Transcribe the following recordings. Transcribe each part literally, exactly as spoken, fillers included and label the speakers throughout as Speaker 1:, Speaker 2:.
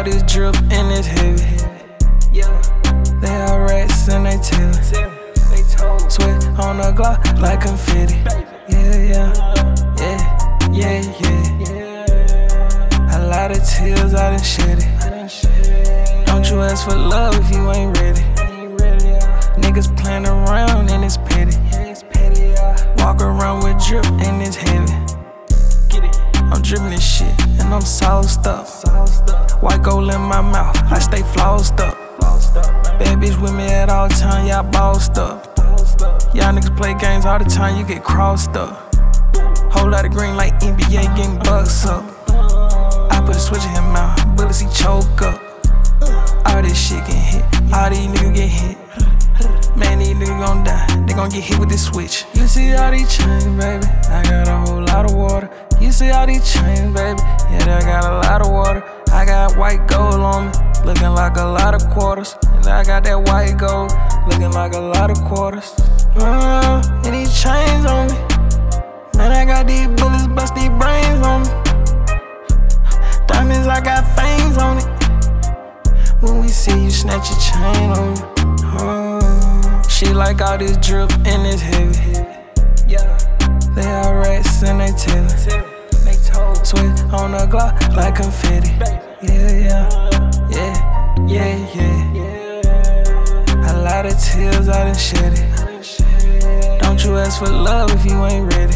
Speaker 1: all this drip and it's heavy. They all rats and they tellin'. Sweat on the Glock like confetti. Yeah, yeah, yeah, yeah, yeah. A lot of tears I done shed it. Don't you ask for love if you ain't ready. Niggas playin' around and it's petty. Walk around with drip and it's heavy. I'm drippin' this shit and I'm sauced up. White gold in my mouth, I stay flossed up. Bad bitch with me at all time, y'all bossed up. Y'all niggas play games all the time, you get crossed up. Whole lot of green like N B A getting bucks up. I put a switch in his mouth, bullets he choke up. All this shit get hit, all these niggas get hit. Man, these niggas gon' die, they gon' get hit with this switch. You see all these chains, baby, I got a whole lot of water. You see all these chains, baby, yeah, I got a lot of water. I got white gold on me, looking like a lot of quarters. And I got that white gold, looking like a lot of quarters. Uh, and these chains on me, man, I got these bullets, bust these brains on me. Diamonds, I got fangs on it. When we see you, snatch your chain on me. Uh, she like all this drip and it's heavy. They all rats and they tellin'. Sweat on the Glock like confetti. Yeah, yeah, yeah, yeah, yeah. A lot of tears I done shed it. Don't you ask for love if you ain't ready.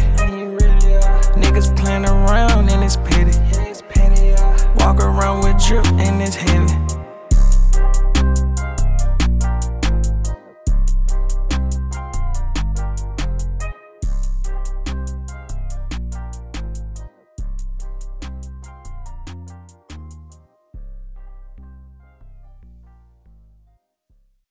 Speaker 1: Niggas playin' around and it's petty. Walk around with drip and it's heavy.